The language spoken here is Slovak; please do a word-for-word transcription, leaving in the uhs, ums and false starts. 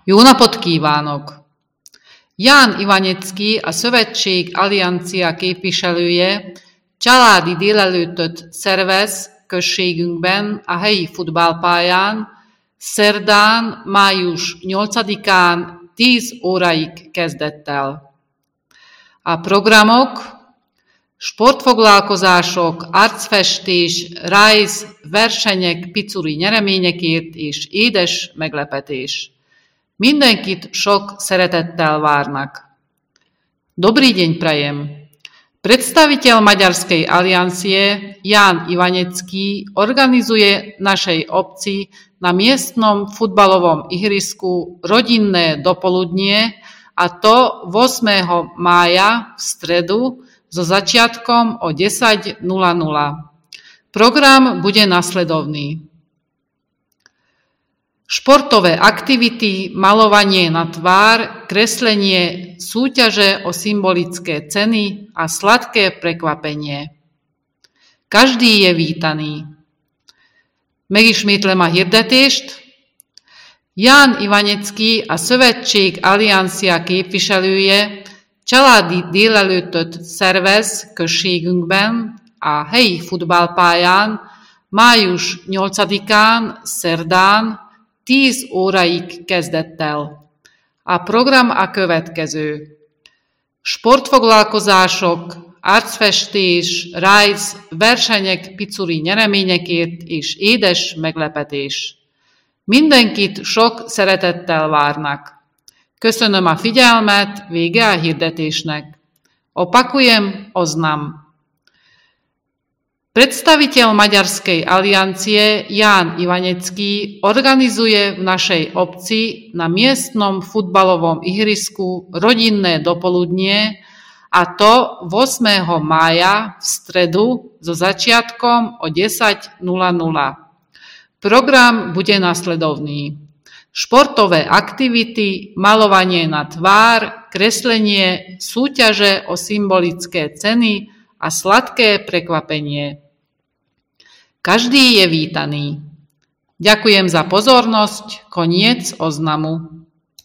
Jó napot kívánok! Ján Ivanicki, a Szövetség Alliancia képviselője családi délelőttöt szervez községünkben a helyi futballpályán szerdán, május nyolcadikán tíz óráig kezdett el. A programok sportfoglalkozások, arcfestés, rajz, versenyek, picuri nyereményekért és édes meglepetés. Mindenkit sok szeretettel várnak. Dobrý deň prajem. Predstaviteľ Maďarskej aliancie Ján Ivanicki organizuje v našej obci na miestnom futbalovom ihrisku rodinné dopoludnie, a to ôsmeho mája v stredu so začiatkom o desať nula nula. Program bude nasledovný. Športové aktivity, malovanie na tvár, kreslenie, súťaže o symbolické ceny a sladké prekvapenie. Každý je vítaný. Megismétlem a hirdetést. Ján Ivanicki, a Szövetség Alliancia képviselője családi délelőttöt szervez községünkben a helyi futballpályán május nyolcadikán szerdán tíz óráig kezdett el. A program a következő. Sportfoglalkozások, arcfestés, rajz, versenyek, picuri nyereményekért és édes meglepetés. Mindenkit sok szeretettel várnak. Köszönöm a figyelmet, vége a hirdetésnek. Opakujem, oznam. Predstaviteľ Maďarskej aliancie Ján Ivanicki organizuje v našej obci na miestnom futbalovom ihrisku rodinné dopoludnie, a to ôsmeho mája v stredu so začiatkom o desať nula nula. Program bude nasledovný. Športové aktivity, malovanie na tvár, kreslenie, súťaže o symbolické ceny a sladké prekvapenie. Každý je vítaný. Ďakujem za pozornosť, koniec oznamu.